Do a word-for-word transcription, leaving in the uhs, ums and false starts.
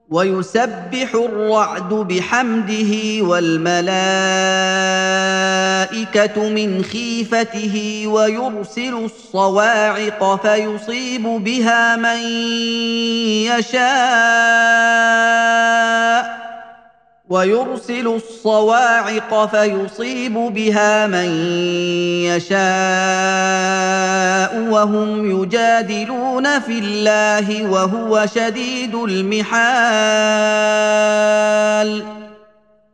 ويسبح الرعد بحمده والملائكه من خيفته ويرسل الصواعق فيصيب بها من يشاء ويرسل الصواعق فيصيب بها من يشاء وهم يجادلون في الله وهو شديد المحال